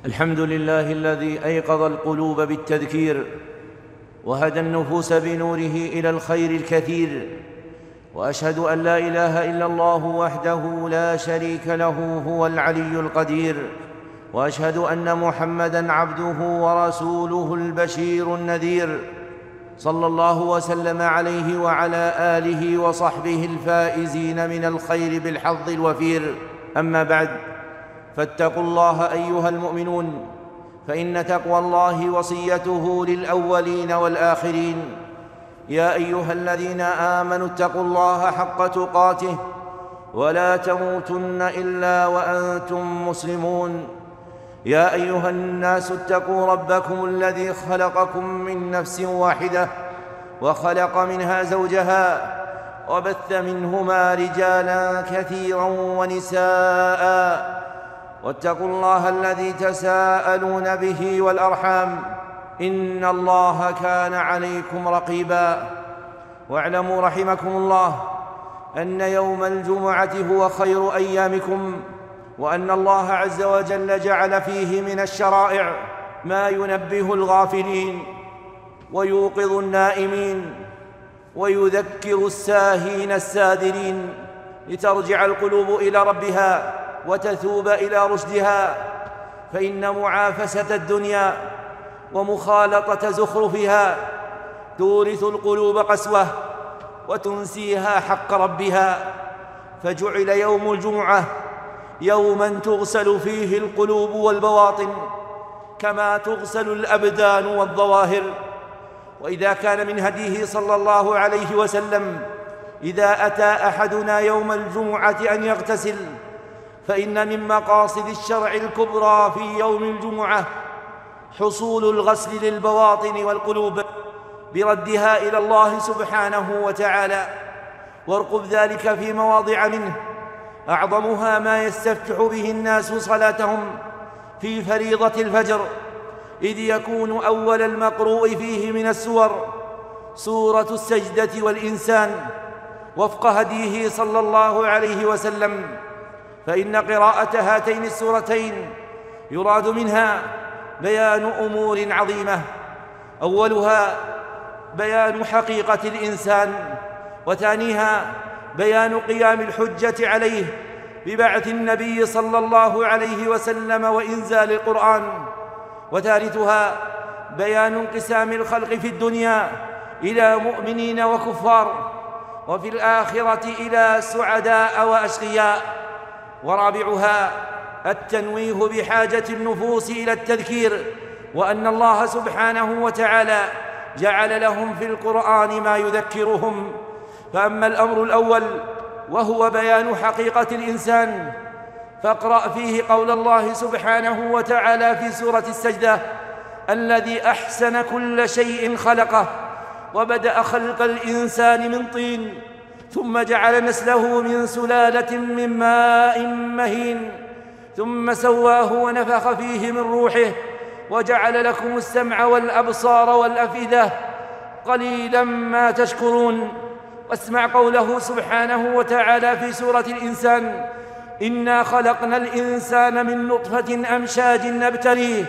الحمد لله الذي أيقظ القلوب بالتذكير وهدى النفوس بنوره إلى الخير الكثير، وأشهد أن لا إله إلا الله وحده لا شريك له هو العلي القدير، وأشهد أن محمدًا عبده ورسوله البشير النذير، صلى الله وسلم عليه وعلى آله وصحبه الفائزين من الخير بالحظ الوفير. أما بعد، فاتقوا الله أيها المؤمنون، فإن تقوى الله وصيته للأولين والآخرين. يا أيها الذين آمنوا اتقوا الله حق تقاته ولا تموتن إلا وأنتم مسلمون. يا أيها الناس اتقوا ربكم الذي خلقكم من نفس واحدة وخلق منها زوجها وبث منهما رجالا كثيرا ونساء، واتقوا الله الذي تساءلون به والأرحام، إن الله كان عليكم رقيبا. واعلموا رحمكم الله أن يوم الجمعة هو خير أيامكم، وأن الله عز وجل جعل فيه من الشرائع ما ينبه الغافلين ويوقظ النائمين ويذكر الساهين السادرين، لترجع القلوب إلى ربها وتثوب إلى رشدها. فإن معافسة الدنيا ومخالطة زخرفها تورث القلوب قسوة وتنسيها حق ربها، فجعل يوم الجمعة يوماً تغسل فيه القلوب والبواطن كما تغسل الأبدان والظواهر. وإذا كان من هديه صلى الله عليه وسلم إذا أتى أحدنا يوم الجمعة أن يغتسل، فإن من مقاصد الشرع الكبرى في يوم الجمعة حصول الغسل للبواطن والقلوب بردها إلى الله سبحانه وتعالى. وارقب ذلك في مواضع منه، أعظمها ما يستفتح به الناس صلاتهم في فريضة الفجر، إذ يكون أول المقروء فيه من السور سورة السجدة والإنسان وفق هديه صلى الله عليه وسلم. فإن قراءة هاتين السورتين يراد منها بيان أمور عظيمة، أولها بيان حقيقة الإنسان، وثانيها بيان قيام الحجة عليه ببعث النبي صلى الله عليه وسلم وإنزال القرآن، وثالثها بيان انقسام الخلق في الدنيا إلى مؤمنين وكفار، وفي الآخرة إلى سعداء وأشقياء، ورابعها التنويه بحاجة النفوس إلى التذكير، وأن الله سبحانه وتعالى جعل لهم في القرآن ما يذكرهم. فأما الأمر الأول وهو بيان حقيقة الإنسان، فاقرأ فيه قول الله سبحانه وتعالى في سورة السجدة: الذي أحسن كل شيء خلقه وبدأ خلق الإنسان من طين ثم جعل نسله من سلالة من ماء مهين ثم سواه ونفخ فيه من روحه وجعل لكم السمع والأبصار والأفئدة قليلا ما تشكرون. واسمع قوله سبحانه وتعالى في سورة الإنسان: إنا خلقنا الإنسان من نطفة أمشاج نبتليه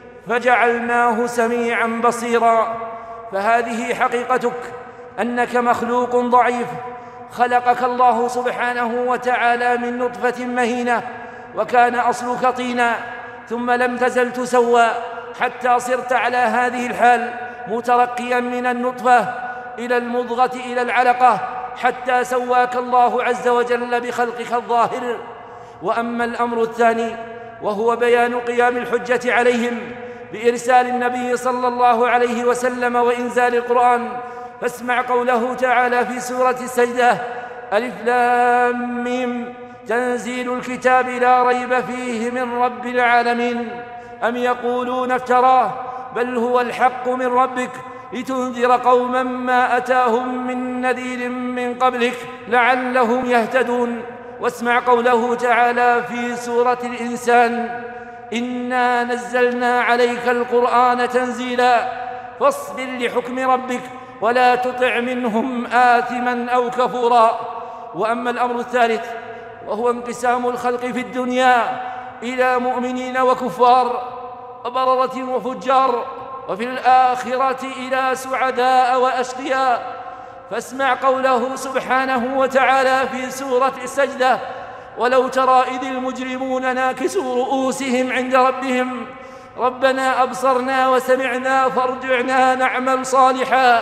فجعلناه سميعا بصيرا. فهذه حقيقتك، أنك مخلوق ضعيف، خلقك الله سبحانه وتعالى من نطفة مهينة، وكان أصلك طينا، ثم لم تزل تسوى حتى صرت على هذه الحال، مترقيا من النطفة إلى المضغة إلى العلقة، حتى سواك الله عز وجل بخلقك الظاهر. وأما الأمر الثاني وهو بيان قيام الحجة عليهم بإرسال النبي صلى الله عليه وسلم وإنزال القرآن، فاسمع قوله تعالى في سورة السجدة: ألف لام ميم تنزيل الكتاب لا ريب فيه من رب العالمين أم يقولون افتراه بل هو الحق من ربك لتنذر قوما ما أتاهم من نذير من قبلك لعلهم يهتدون. واسمع قوله تعالى في سورة الإنسان: إنا نزلنا عليك القرآن تنزيلا فاصبر لحكم ربك ولا تطع منهم آثما أو كفورا. وأما الأمر الثالث وهو انقسام الخلق في الدنيا إلى مؤمنين وكفار، وبررة وفجار، وفي الآخرة إلى سعداء وأشقياء. فاسمع قوله سبحانه وتعالى في سورة السجدة: ولو ترى إذ المجرمون ناكسوا رؤوسهم عند ربهم ربنا أبصرنا وسمعنا فارجعنا نعمل صالحا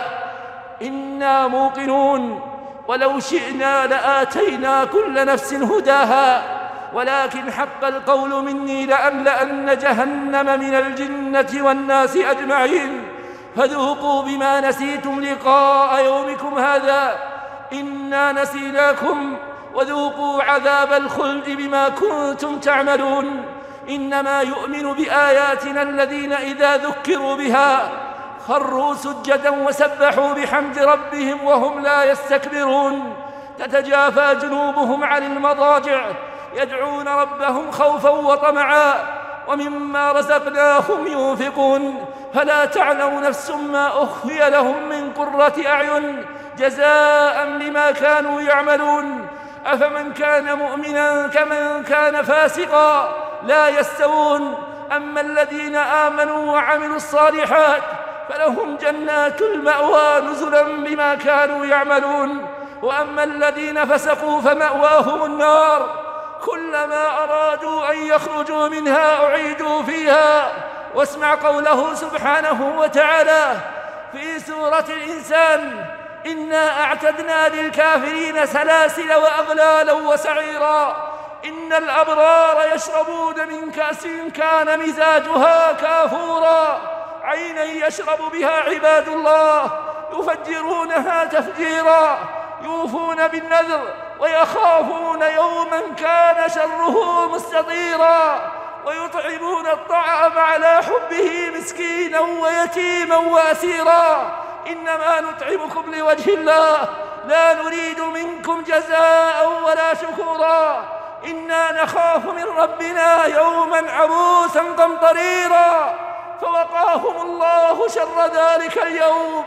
إنا موقنون ولو شئنا لآتينا كل نفس هداها ولكن حق القول مني لأملأن جهنم من الجنة والناس أجمعين فذوقوا بما نسيتم لقاء يومكم هذا إنا نسيناكم وذوقوا عذاب الخلد بما كنتم تعملون. إنما يؤمن بآياتنا الذين إذا ذكروا بها خروا سجدا وسبحوا بحمد ربهم وهم لا يستكبرون. تتجافى جنوبهم عن المضاجع يدعون ربهم خوفا وطمعا ومما رزقناهم ينفقون فلا تعلم نفس ما أخفي لهم من قرة أعين جزاء بما كانوا يعملون. أفمن كان مؤمنا كمن كان فاسقا لا يستوون. أما الذين آمنوا وعملوا الصالحات فلهم جنات المأوى نزلا بما كانوا يعملون. وأما الذين فسقوا فمأواهم النار كلما أرادوا أن يخرجوا منها أعيدوا فيها. واسمع قوله سبحانه وتعالى في سورة الإنسان: إنا أعتدنا للكافرين سلاسل وأغلالا وسعيرا إن الأبرار يشربون من كأس كان مزاجها كافورا عينا يشرب بها عباد الله يفجرونها تفجيرا يوفون بالنذر ويخافون يوما كان شره مستطيرا ويطعمون الطعام على حبه مسكينا ويتيما وأسيرا إنما نطعمكم لوجه الله لا نريد منكم جزاء ولا شكورا إنا نخاف من ربنا يوما عبوسا قمطريرا فوقاهم الله شر ذلك اليوم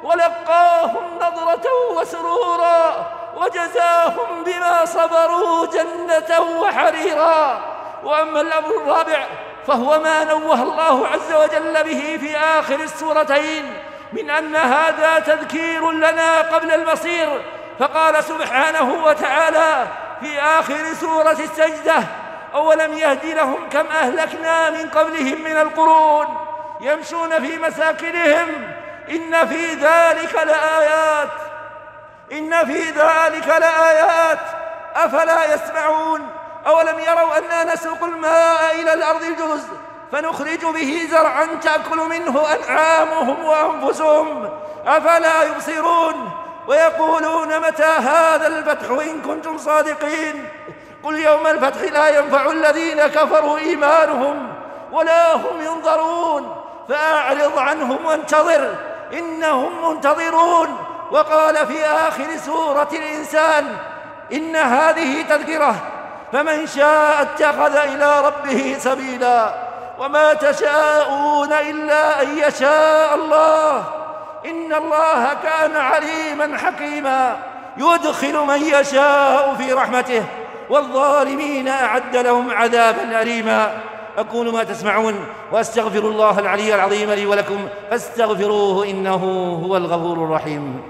ولقاهم نضرة وسرورا وجزاهم بما صبروا جنة وحريرا. وأما الأمر الرابع فهو ما نوه الله عز وجل به في آخر السورتين من أن هذا تذكير لنا قبل المصير. فقال سبحانه وتعالى في آخر سورة السجدة: أولم يهد لهم كم أهلكنا من قبلهم من القرون يمشون في مساكنهم إن في ذلك لآيات أفلا يسمعون أولم يروا أنا نسوق الماء إلى الأرض الجرز فنخرج به زرعا تأكل منه أنعامهم وأنفسهم أفلا يبصرون ويقولون متى هذا الفتح إن كنتم صادقين قل يوم الفتح لا ينفع الذين كفروا إيمانهم ولا هم ينظرون فأعرض عنهم وانتظر إنهم منتظرون. وقال في آخر سورة الإنسان: إن هذه تذكرة فمن شاء اتخذ إلى ربه سبيلا وما تشاءون إلا أن يشاء الله إن الله كان عليما حكيما يدخل من يشاء في رحمته والظالمين أعد لهم عذابا أليما. أقول ما تسمعون وأستغفر الله العلي العظيم لي ولكم فاستغفروه إنه هو الغفور الرحيم.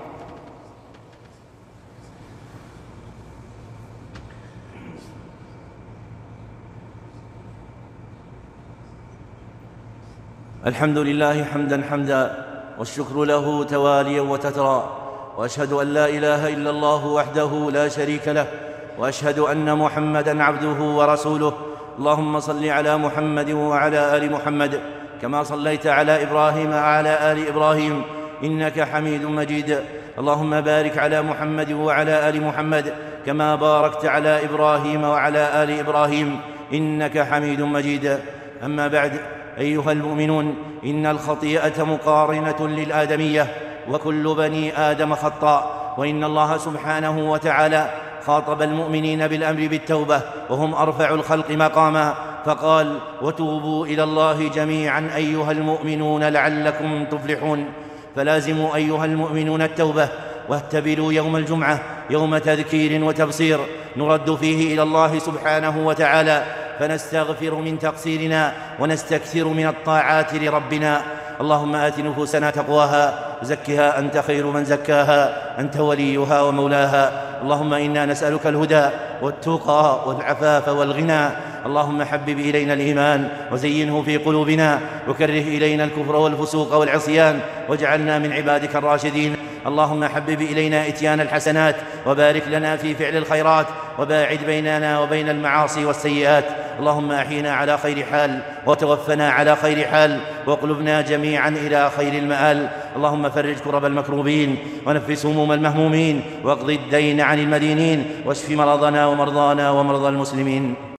الحمد لله حمدا حمدا والشكر له تواليا وتترى وأشهد أن لا إله إلا الله وحده لا شريك له وأشهد أن محمدًا عبده ورسوله. اللهم صل على محمد وعلى آل محمد كما صليت على إبراهيم وعلى آل إبراهيم إنك حميد مجيد. اللهم بارك على محمد وعلى آل محمد كما باركت على إبراهيم وعلى آل إبراهيم إنك حميد مجيد. أما بعد، أيها المؤمنون، إن الخطيئة مقارنة للآدمية وكل بني آدم خطاء، وإن الله سبحانه وتعالى خاطب المؤمنين بالأمر بالتوبة وهم أرفع الخلق مقاما فقال: وتوبوا إلى الله جميعا أيها المؤمنون لعلكم تفلحون. فلازموا أيها المؤمنون التوبة واهتبلوا يوم الجمعة يوم تذكير وتبصير نرد فيه إلى الله سبحانه وتعالى فنستغفر من تقصيرنا ونستكثر من الطاعات لربنا. اللهم آت نفوسنا تقواها وزكها أنت خير من زكاها، أنت وليها ومولاها. اللهم إنا نسألك الهدى والتقى والعفاف والغنى. اللهم حبب إلينا الإيمان وزينه في قلوبنا، وكره إلينا الكفر والفسوق والعصيان، واجعلنا من عبادك الراشدين. اللهم حبب إلينا إتيان الحسنات، وبارك لنا في فعل الخيرات، وباعد بيننا وبين المعاصي والسيئات. اللهم أحينا على خير حال، وتوفنا على خير حال، واقلبنا جميعا إلى خير المآل. اللهم فرج كرب المكروبين، ونفس هموم المهمومين، واقض الدين عن المدينين، واشف مرضنا ومرضانا ومرضى المسلمين.